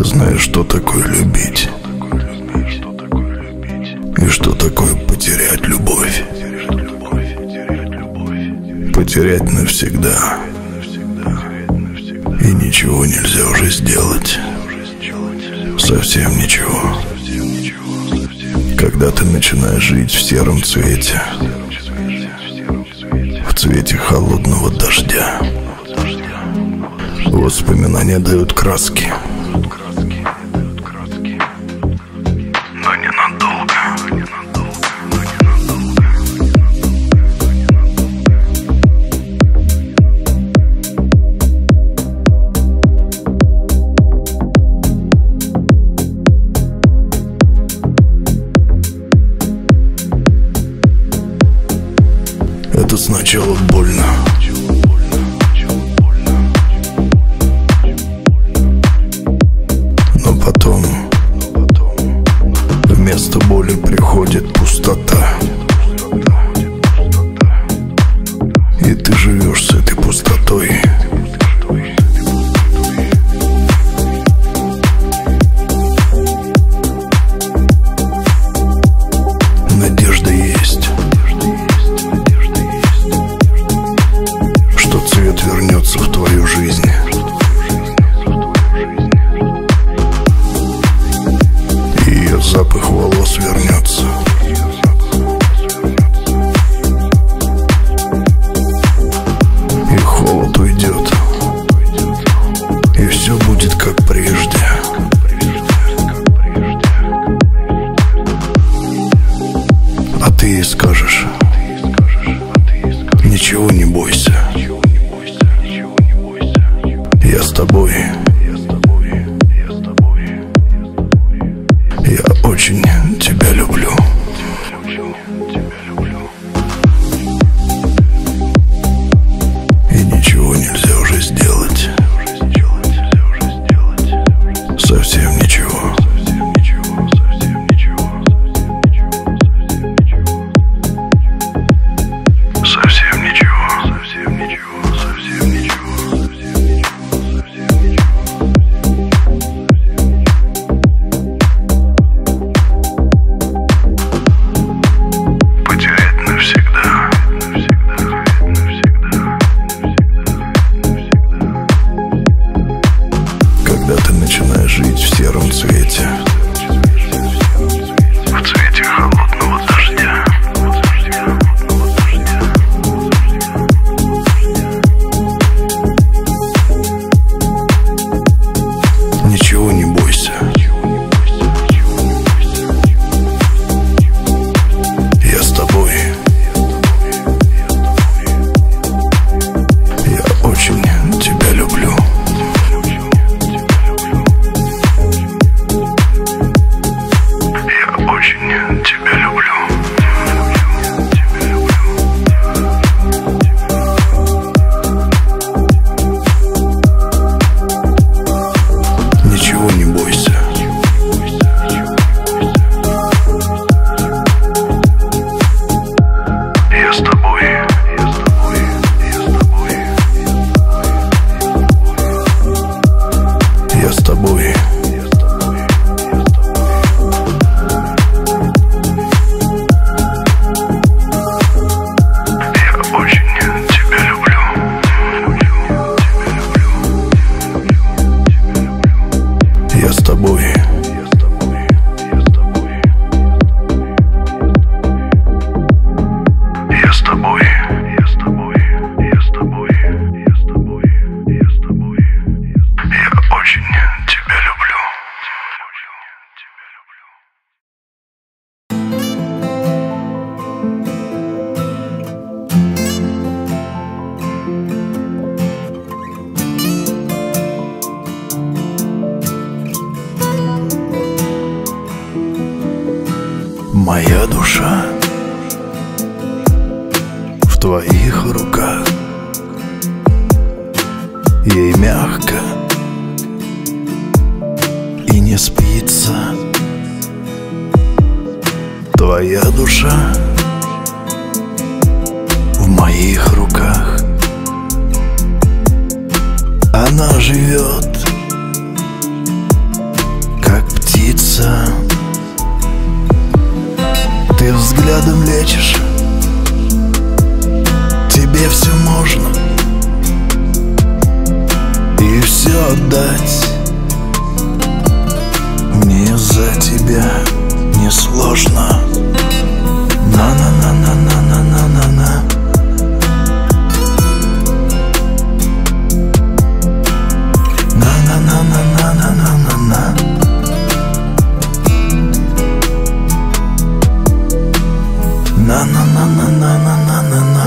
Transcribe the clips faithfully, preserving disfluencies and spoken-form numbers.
Ты знаешь, что такое любить, и что такое потерять любовь. Потерять навсегда, и ничего нельзя уже сделать. Совсем ничего. Когда ты начинаешь жить в сером цвете, в цвете холодного дождя, воспоминания дают краски, но ненадолго. Это сначала больно, но потом вместо боли приходит пустота, и ты живешь с этой пустотой. Надежда есть, что цвет вернется в твою жизнь. И ее запах волос вернется. И холод уйдет, и все будет как прежде. А ты ей скажешь: ничего не бойся, я с тобой. Я очень тебя люблю. И ничего нельзя уже сделать. Совсем ничего. Совсем ничего. Совсем ничего. Совсем ничего. Потерять навсегда. Когда ты начинаешь жить в сером цвете, в цвете холодного дождя, ничего не бойся, я с тобой. Я очень тебя люблю. Я очень тебя люблю. Ничего не бойся. Я с тобой. Я с тобой. Я с тобой. Я с тобой. Я очень тебя люблю. Я с тобой. Я с тобой. Я с тобой. Я с тобой. Я с тобой. Я с тобой. Я очень тебя люблю. Моя душа в твоих руках, ей мягко и не спится. Твоя душа в моих руках, она живет Ты взглядом лечишь, тебе все можно, и все отдать мне за тебя несложно. На-на-на-на-на-на-на-на. На-на-на-на-на-на-на-на. На-на-на-на-на-на-на-на.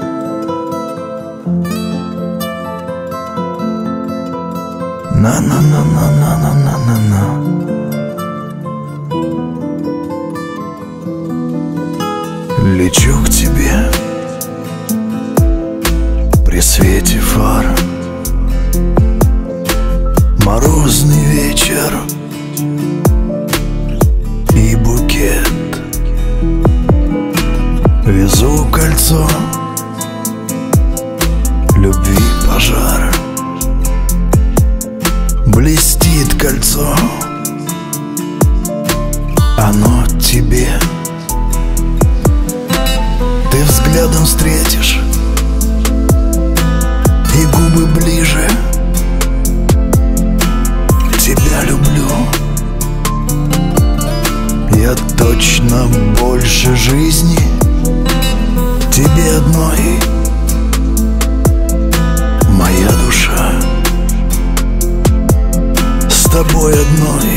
На-на-на-на-на-на-на-на. Лечу к тебе при свете фар. Морозный вечер и букет. Везу кольцо, любви пожар. Блестит кольцо, оно тебе. Ты взглядом встретишь, и губы ближе. Тебя люблю, я точно больше жизни тебе одной. Моя душа с тобой одной.